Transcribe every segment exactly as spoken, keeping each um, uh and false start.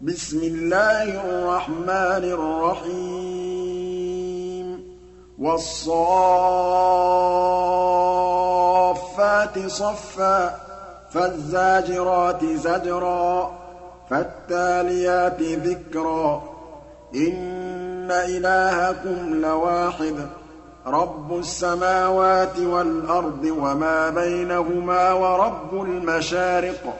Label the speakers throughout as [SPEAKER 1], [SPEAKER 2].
[SPEAKER 1] بسم الله الرحمن الرحيم والصافات صفا فالزاجرات زجرا فالتاليات ذكرا إن إلهكم لواحد رب السماوات والأرض وما بينهما ورب المشارق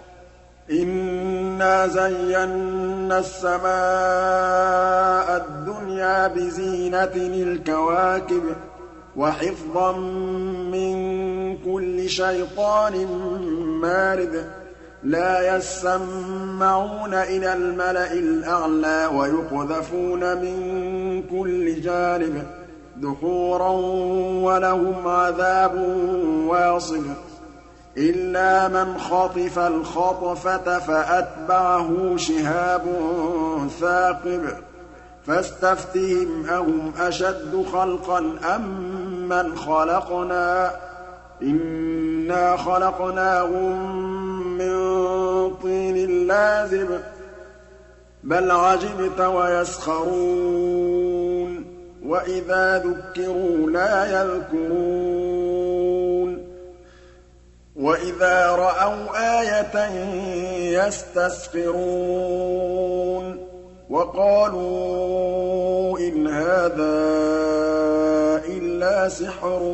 [SPEAKER 1] إنا زينا السماء الدنيا بزينة الكواكب وحفظا من كل شيطان مارد لا يسمعون إلى الملأ الأعلى ويقذفون من كل جانب دحورا ولهم عذاب واصب إلا من خطف الخطفة فأتبعه شهاب ثاقب فاستفتهم أهم أشد خلقا أم من خلقنا إنا خلقناهم من طين لازب بل عجبت ويسخرون وإذا ذكروا لا يذكرون وإذا رأوا آية يستسخرون وقالوا إن هذا إلا سحر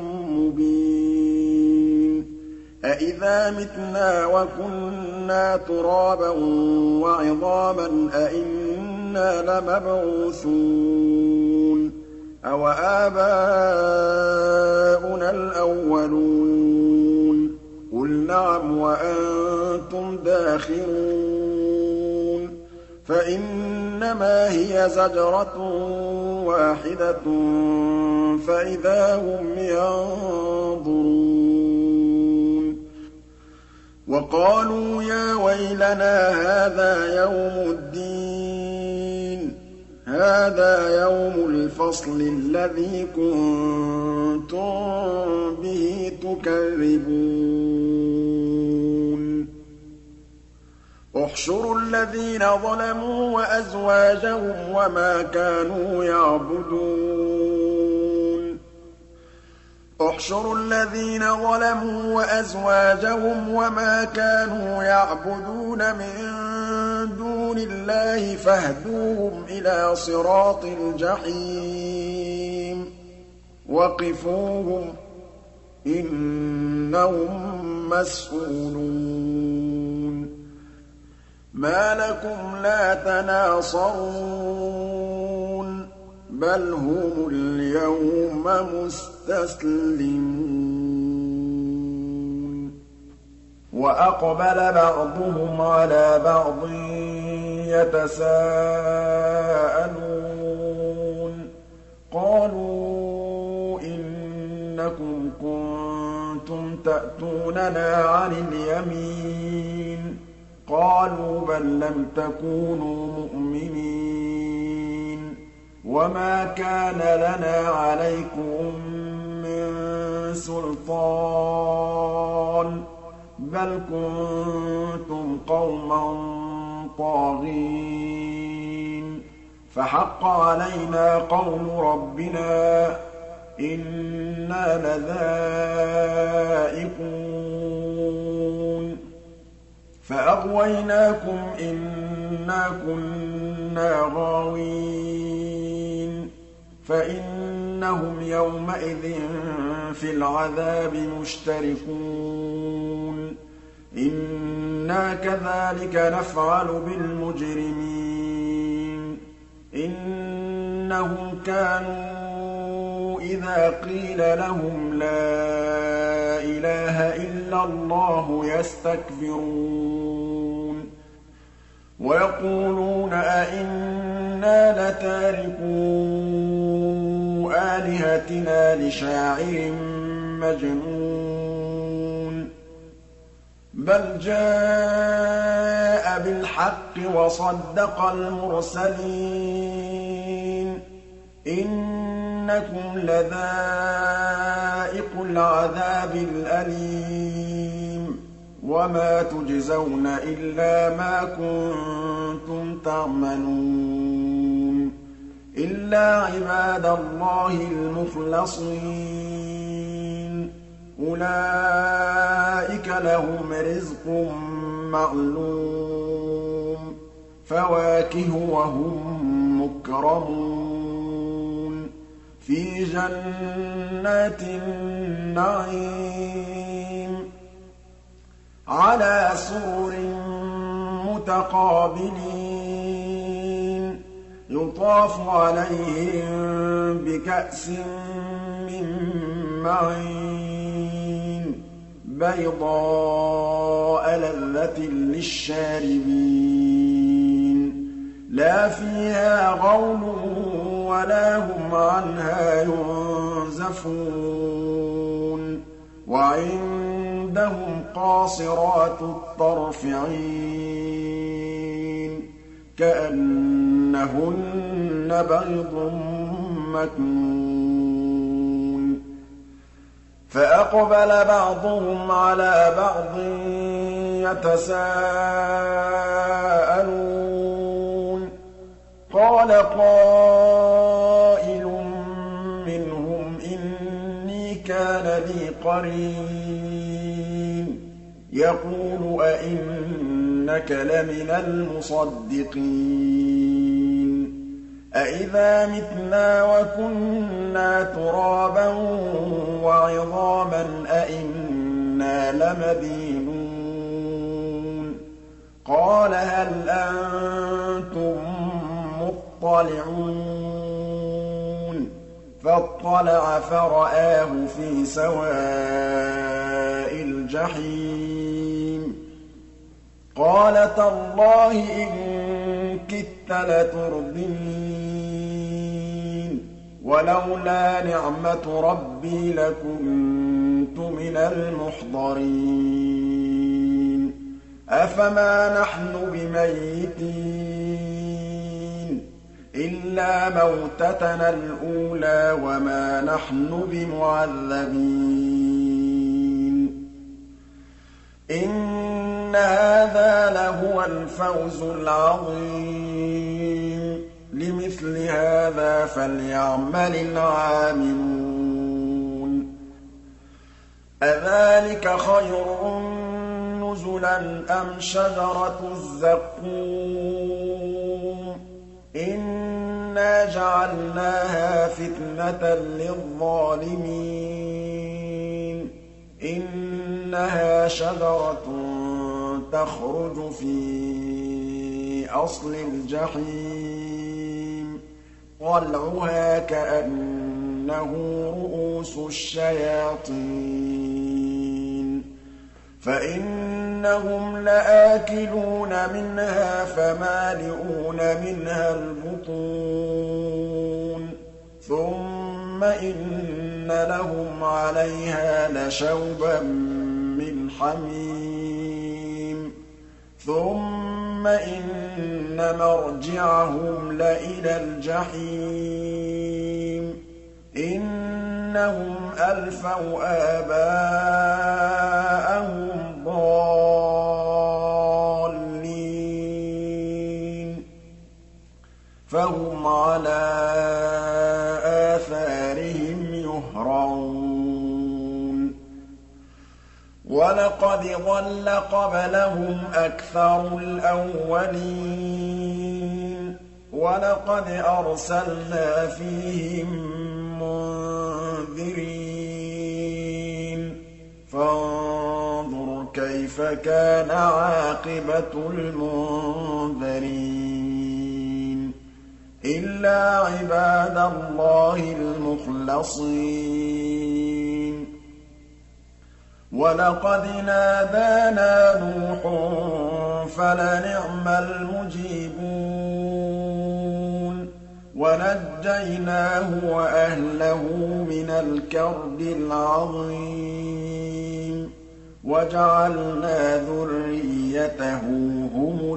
[SPEAKER 1] مبين أإذا متنا وكنا ترابا وعظاما أإنا لمبعوثون أو آباؤنا الأولون قل نعم وأنتم داخرون فإنما هي زجرة واحدة فإذا هم ينظرون وقالوا يا ويلنا هذا يوم الدين هذا يوم الفصل الذي كنتم به تكذبون احشروا الذين ظلموا وأزواجهم وما كانوا يعبدون احشروا الذين ظلموا وأزواجهم وما كانوا يعبدون من دون الله فاهدوهم إلى صراط الجحيم وقفوهم إنهم مسئولون ما لكم لا تناصرون بل هم اليوم مستسلمون وأقبل بعضهم على بعض يتساءلون قالوا إنكم كنتم تأتوننا عن اليمين قالوا بل لم تكونوا مؤمنين وما كان لنا عليكم من سلطان بل كنتم قوما طاغين فحق علينا قول ربنا إنا لذائقون فأغويناكم إنا كنا غاوين فإنهم يومئذ في العذاب مشتركون إنا كذلك نفعل بالمجرمين إنهم كانوا إذا قيل لهم لا إله إلا الله يستكبرون ويقولون أئنا لتاركو آلهتنا لشاعر مجنون بل جاء بالحق وصدق المرسلين إنكم لذائق العذاب الأليم وما تجزون إلا ما كنتم تَعْمَلُونَ إِلَّا عِبَادَ اللَّهِ الْمُخْلَصِينَ أُولَٰئِكَ لَهُمْ رِزْقٌ مَّعْلُومٌ فَوَاكِهُ وَهُم مُّكْرَمُونَ فِي جَنَّاتِ النَّعِيمِ عَلَىٰ سُرُرٍ مُّتَقَابِلِينَ يُطَافُ عَلَيْهِم بِكَأْسٍ مِّن مَّعِينٍ بَيْضَاءَ لَذَّةٍ لِّلشَّارِبِينَ لَا فِيهَا غَوْلٌ وَلَا هُمْ عَنْهَا يُنزَفُونَ وَعِندَهُمْ قَاصِرَاتُ الطَّرْفِ عِينٌ كَأَنَّهُنَّ بَيْضٌ مَّكْنُونٌ فَأَقْبَلَ بَعْضُهُمْ عَلَىٰ بَعْضٍ يَتَسَاءَلُونَ قَالَ قَائِلٌ مِّنْهُمْ إِنِّي كَانَ لِي قَرِينٌ يَقُولُ أَإِنَّكَ لَمِنَ الْمُصَدِّقِينَ أَإِذَا مِتْنَا وَكُنَّا تُرَابًا وَعِظَامًا أَإِنَّا لَمَدِينُونَ قَالَ هَلْ أَنتُم مُّطَّلِعُونَ فَاطَّلَعَ فَرَآهُ فِي سَوَاءِ الْجَحِيمِ قَالَ تَاللَّهِ إِن كِدتَّ لَتُرْدِينِ وَلَوْلَا نِعْمَةُ رَبِّي لَكُنتُ مِنَ الْمُحْضَرِينَ أَفَمَا نَحْنُ بِمَيِّتِينَ إِلَّا مَوْتَتَنَا الْأُولَىٰ وَمَا نَحْنُ بِمُعَذَّبِينَ إِنَّ هَٰذَا لَهُوَ الْفَوْزُ الْعَظِيمُ لِمِثْلِ هَٰذَا فَلْيَعْمَلِ الْعَامِلُونَ أَذَٰلِكَ خَيْرٌ نُّزُلًا أَمْ شَجَرَةُ الزَّقُّومِ إِنَّا جَعَلْنَاهَا فِتْنَةً لِّلظَّالِمِينَ إِنَّهَا شَجَرَةٌ تَخْرُجُ فِي أَصْلِ الْجَحِيمِ طَلْعُهَا كَأَنَّهُ رُءُوسُ الشَّيَاطِينِ فَإِنَّهُمْ لَآكِلُونَ مِنْهَا فَمَالِئُونَ مِنْهَا الْبُطُونَ ثُمَّ إِنَّ لَهُمْ عَلَيْهَا لَشَوْبًا مِّنْ حَمِيمٍ ثُمَّ إِنَّ مَرْجِعَهُمْ لَإِلَى الْجَحِيمِ إِنَّهُمْ أَلْفَوْا آبَاءَهُمْ ضَالِّينَ فَهُمْ عَلَىٰ آثَارِهِمْ يُهْرَعُونَ وَلَقَدْ ضَلَّ قَبْلَهُمْ أَكْثَرُ الْأَوَّلِينَ وَلَقَدْ أَرْسَلْنَا فِيهِم مُّنذِرِينَ فَانظُرْ كَيْفَ كَانَ عَاقِبَةُ الْمُنذَرِينَ إِلَّا عِبَادَ اللَّهِ الْمُخْلَصِينَ وَلَقَدْ نَادَانَا نُوحٌ فَلَنِعْمَ الْمُجِيبُونَ وَنَجَّيْنَاهُ وَأَهْلَهُ مِنَ الْكَرْبِ الْعَظِيمِ وَجَعَلْنَا ذُرِّيَّتَهُ هُمُ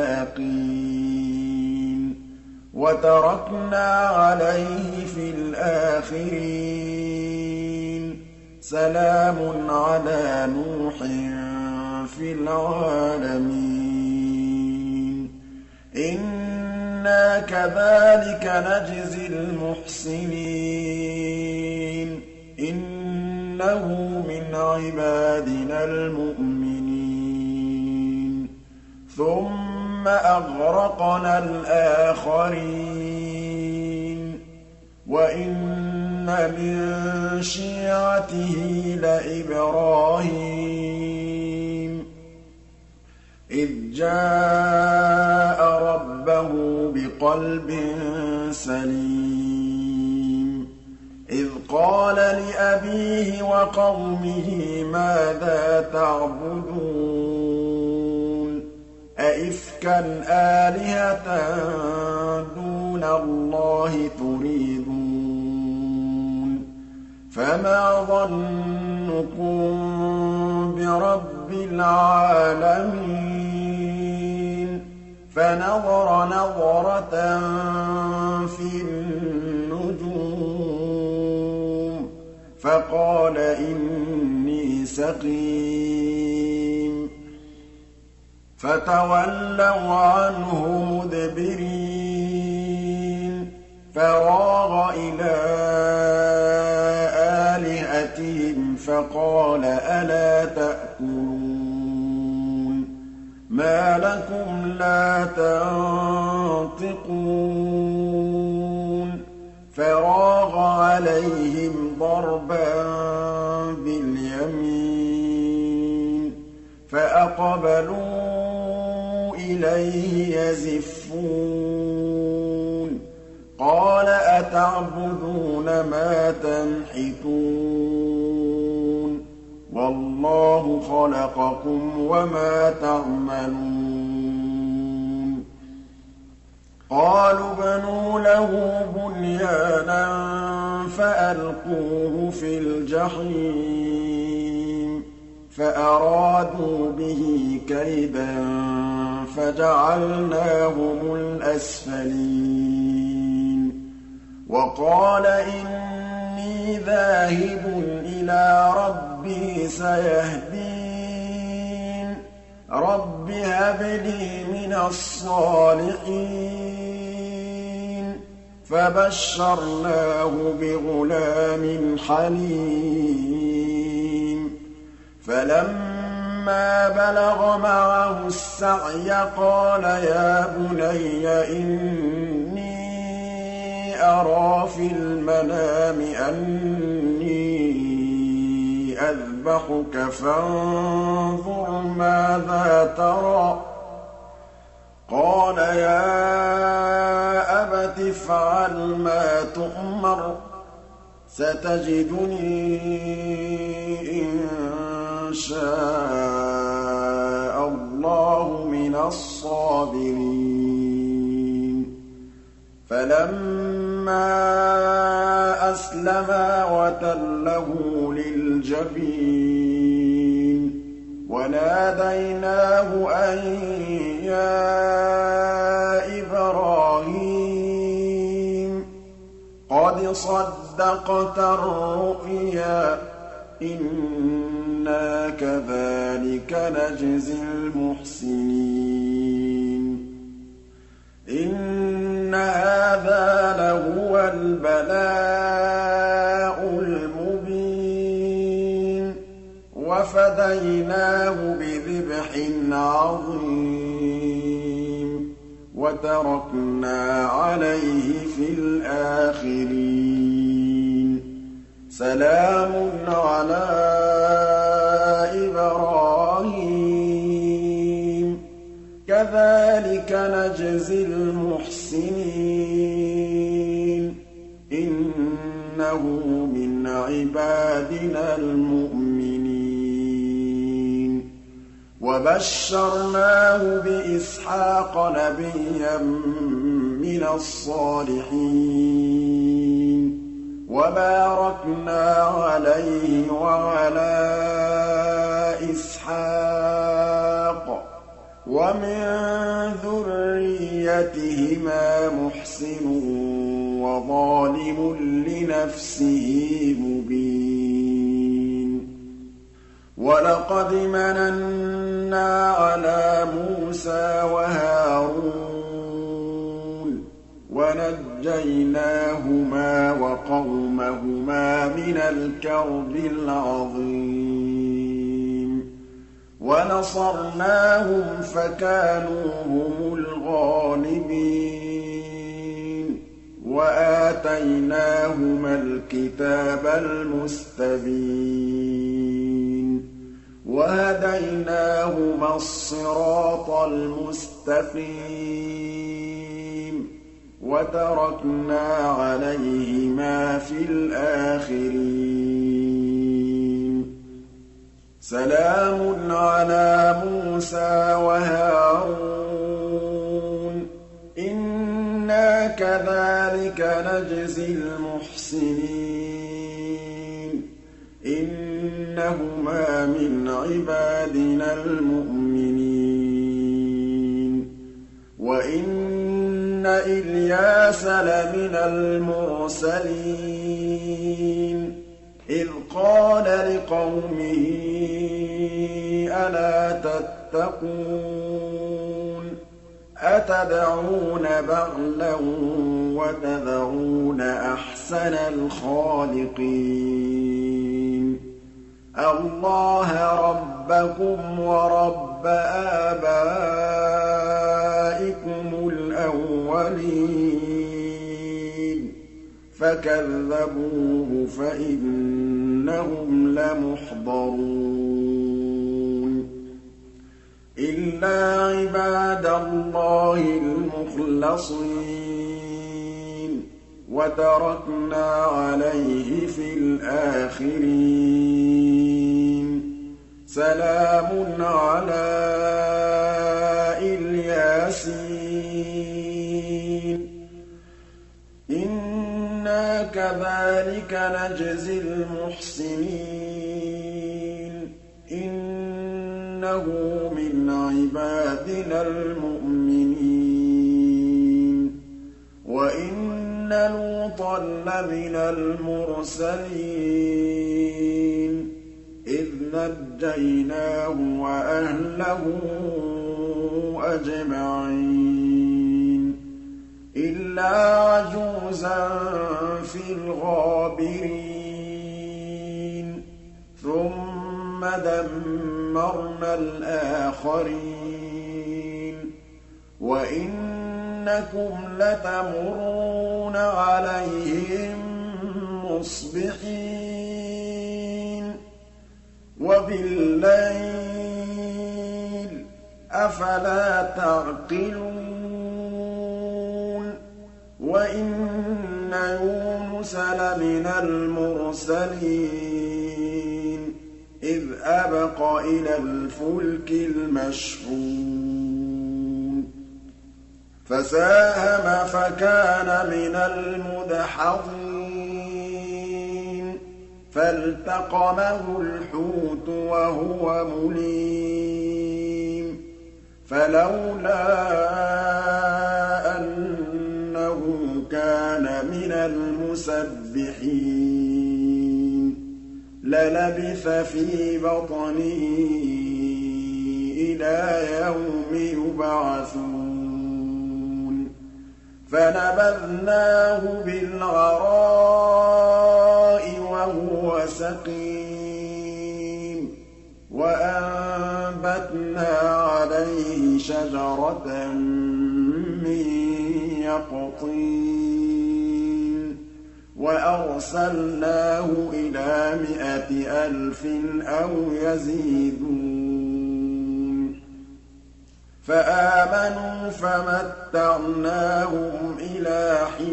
[SPEAKER 1] الْبَاقِينَ وَتَرَكْنَا عَلَيْهِ فِي الْآخِرِينَ سَلَامٌ عَلَىٰ نُوحٍ فِي الْعَالَمِينَ إِنَّا كَذَٰلِكَ نَجْزِي الْمُحْسِنِينَ إِنَّهُ مِنْ عِبَادِنَا الْمُؤْمِنِينَ ثُمَّ أَغْرَقْنَا الْآخَرِينَ وَإِنَّ مِن شِيعَتِهِ لَإِبْرَاهِيمَ إِذْ جَاءَ رَبَّهُ بِقَلْبٍ سَلِيمٍ إِذْ قَالَ لِأَبِيهِ وَقَوْمِهِ مَاذَا تَعْبُدُونَ أَئِفْكًا آلِهَةً دُونَ اللَّهِ تُرِيدُونَ فَمَا ظَنُّكُم بِرَبِّ الْعَالَمِينَ فَنَظَرَ نَظْرَةً فِي النُّجُومِ فَقَالَ إِنِّي سَقِيمٌ فَتَوَلَّوْا عَنْهُ مُدْبِرِينَ فَرَاغَ إِلَىٰ آلِهَتِهِمْ فَقَالَ أَلَا تَأْكُلُونَ مَا لَكُمْ لَا تَنطِقُونَ فَرَاغَ عَلَيْهِمْ ضَرْبًا بِالْيَمِينِ فَأَقْبَلُوا إِلَيْهِ يَزِفُّونَ قَالَ أَتَعْبُدُونَ مَا تَنْحِتُونَ وَاللَّهُ خَلَقَكُمْ وَمَا تَعْمَلُونَ قَالُوا ابْنُوا لَهُ بُنْيَانًا فَأَلْقُوهُ فِي الْجَحِيمِ فَأَرَادُوا بِهِ كَيْدًا فَجَعَلْنَاهُمُ الْأَسْفَلِينَ وَقَالَ إِنِّي ذَاهِبٌ إِلَىٰ رَبِّي سَيَهْدِينِ رَبِّ هَبْ لِي مِنَ الصَّالِحِينَ فَبَشَّرْنَاهُ بِغُلَامٍ حَلِيمٍ فَلَمَّا بَلَغَ مَعَهُ السَّعْيَ قَالَ يَا بُنَيَّ إِنِّي أَرَىٰ فِي الْمَنَامِ أَنِّي أَذْبَحُكَ فَانظُرْ مَاذَا تَرَىٰ قَالَ يَا أَبَتِ افْعَلْ مَا تُؤْمَرُ سَتَجِدُنِي إِن شَاءَ اللَّهُ مِنَ الصَّابِرِينَ فَلَمَّا أَسْلَمَا وَتَلَّهُ لِلْجَبِينِ وَنَادَيْنَاهُ أَن يَا إِبْرَاهِيمُ قَدْ صَدَّقْتَ الرُّؤْيَا إِنَّا كَذَٰلِكَ نَجْزِي الْمُحْسِنِينَ إِنَّ هَٰذَا لَهُوَ الْبَلَاءُ الْمُبِينُ وَفَدَيْنَاهُ بِذِبْحٍ عَظِيمٍ وَتَرَكْنَا عَلَيْهِ فِي الْآخِرِينَ سَلَامٌ عَلَىٰ إِبْرَاهِيمَ كَذَٰلِكَ نَجْزِي الْمُحْسِنِينَ إِنَّهُ مِنْ عِبَادِنَا الْمُؤْمِنِينَ وَبَشَّرْنَاهُ بِإِسْحَاقَ نَبِيًّا مِّنَ الصَّالِحِينَ وَبَارَكْنَا عَلَيْهِ وَعَلَىٰ إِسْحَاقَ وَمِن ذُرِّيَّتِهِمَا مُحْسِنٌ وَظَالِمٌ لِّنَفْسِهِ مُبِينٌ وَلَقَدْ مَنَنَّا عَلَىٰ مُوسَىٰ وَهَارُونَ وَنَجَّيْنَاهُمَا وَقَوْمَهُمَا مِنَ الْكَرْبِ الْعَظِيمِ وَنَصَرْنَاهُمْ فَكَانُوا هُمُ الْغَالِبِينَ وَآتَيْنَاهُمَا الْكِتَابَ الْمُسْتَبِينَ وَهَدَيْنَاهُمَا الصِّرَاطَ الْمُسْتَقِيمَ وَتَرَكْنَا عَلَيْهِمَا فِي الْآخِرِينَ سَلَامٌ عَلَىٰ مُوسَىٰ وَهَارُونَ إِنَّا كَذَٰلِكَ نَجْزِي الْمُحْسِنِينَ إِنَّهُمَا مِنْ عِبَادِنَا الْمُؤْمِنِينَ وَإِنَّ إِلْيَاسَ لَمِنَ الْمُرْسَلِينَ إِذْ قَالَ لِقَوْمِهِ أَلَا تَتَّقُونَ أَتَدْعُونَ بَعْلًا وَتَذَرُونَ أَحْسَنَ الْخَالِقِينَ اللَّهَ رَبَّكُمْ وَرَبَّ آبَائِكُمُ الْأَوَّلِينَ فَكَذَّبُوهُ فَإِنَّهُمْ لَمُحْضَرُونَ إِلَّا عِبَادَ اللَّهِ الْمُخْلَصِينَ وَتَرَكْنَا عَلَيْهِ فِي الْآخِرِينَ سَلَامٌ عَلَىٰ الْيَاسِينَ إِنَّا كَذَٰلِكَ نَجْزِي الْمُحْسِنِينَ إِنَّهُ مِنْ عِبَادِنَا الْمُؤْمِنِينَ وَإِنَّ لُوطًا لَّمِنَ الْمُرْسَلِينَ إِذْ نَجَّيْنَاهُ وَأَهْلَهُ أَجْمَعِينَ إِلَّا عَجُوزًا فِي الْغَابِرِينَ ثُمَّ دَمَّرْنَا الْآخَرِينَ وَإِنَّكُمْ لَتَمُرُّونَ عَلَيْهِم مُّصْبِحِينَ وَبِاللَّيْلِ ۗ أَفَلَا تَعْقِلُونَ وَإِنَّ يُونُسَ لَمِنَ الْمُرْسَلِينَ إِذْ أَبَقَ إِلَى الْفُلْكِ الْمَشْحُونِ فَسَاهَمَ فَكَانَ مِنَ الْمُدْحَضِينَ فَالْتَقَمَهُ الْحُوتُ وَهُوَ مُلِيمٌ فَلَوْلَا أَنَّهُ كَانَ مِنَ الْمُسَبِّحِينَ لَلَبِثَ فِي بَطْنِهِ إِلَىٰ يَوْمِ يُبْعَثُونَ فَنَبَذْنَاهُ بِالْعَرَاءِ وَهُوَ سَقِيمٌ وَأَنبَتْنَا عَلَيْهِ شَجَرَةً مِّن يَقْطِينٍ وَأَرْسَلْنَاهُ إِلَىٰ مِائَةِ أَلْفٍ أَوْ يَزِيدُونَ فَآمَنُوا فَمَتَّعْنَاهُمْ إِلَىٰ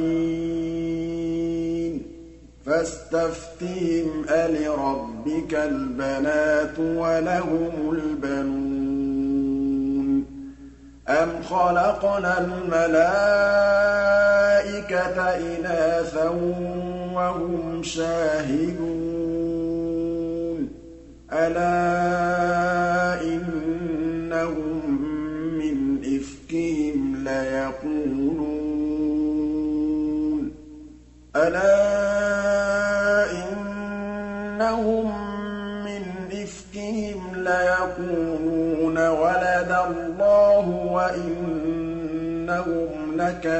[SPEAKER 1] حِينٍ فَاسْتَفْتِهِمْ أَلِرَبِّكَ الْبَنَاتُ وَلَهُمُ الْبَنُونَ أَمْ خَلَقْنَا الْمَلَائِكَةَ إِنَاثًا وَهُمْ شَاهِدُونَ أَلَا إِنَّهُم مِّنْ إِفْكِهِمْ لَيَقُولُونَ أَلَا إِنَّهُم مِّنْ إِفْكِهِمْ لَيَقُولُونَ وَلَدَ اللَّهُ وَإِنَّهُمْ إنكم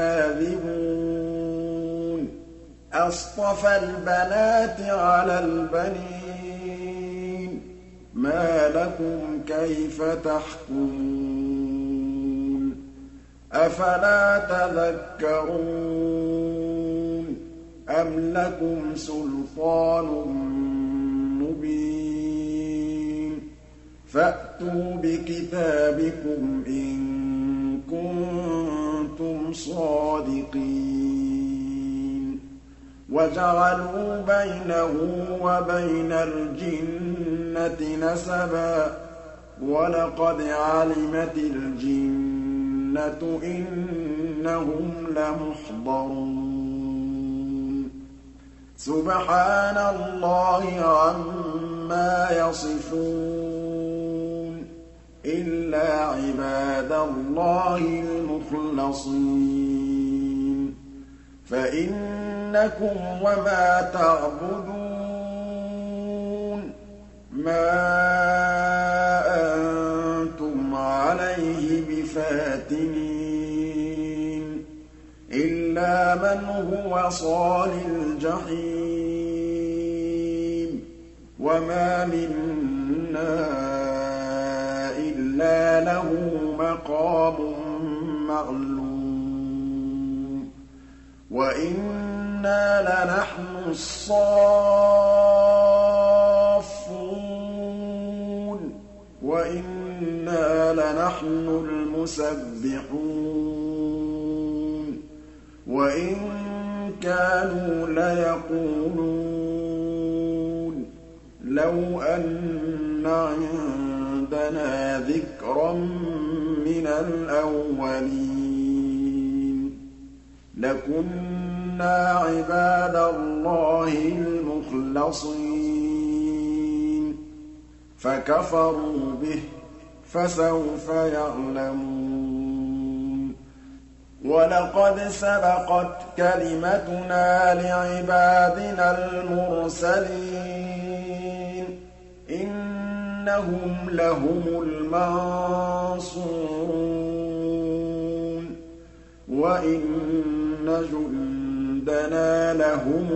[SPEAKER 1] لكاذبون أصطفى البنات على البنين ما لكم كيف تحكمون أفلا تذكرون أم لكم سلطان مبين فأتوا بكتابكم إن كنتم صادقين وجعلوا بينه وبين الجنة نسبا ولقد علمت الجنة إنهم لمحضرون سبحان الله عما يصفون إلا عباد الله المخلصين فإنكم وما تعبدون ما أنتم عليه بفاتنين إلا من هو صال الجحيم وما منا إلا له مقام معلوم وإنا لنحن الصافون وإنا لنحن المسبحون وإن كانوا ليقولون لو أن عندنا ذكرا من الأولين لكنا عباد الله المخلصين فكفروا به فسوف يعلمون ولقد سبقت كلمتنا لعبادنا المرسلين إنهم لهم المنصورون وإن جندنا لهم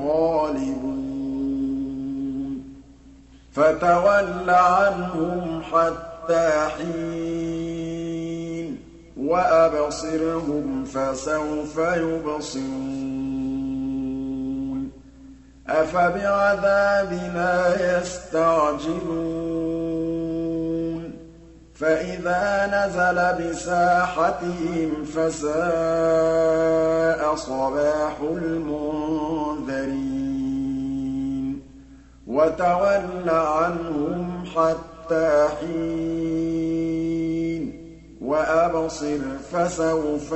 [SPEAKER 1] الغالبون فتول عنهم حتى حين وأبصرهم فسوف يبصرون أفبعذابنا يستعجلون فإذا نزل بساحتهم فساء صباح المنذرين وتول عنهم حتى حين وأبصر فسوف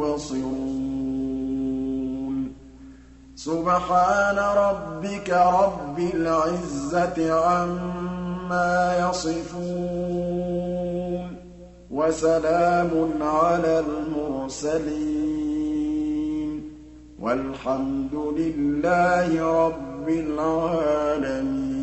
[SPEAKER 1] يبصرون سبحان ربك رب العزة عما يصفون وسلام على المرسلين والحمد لله رب العالمين.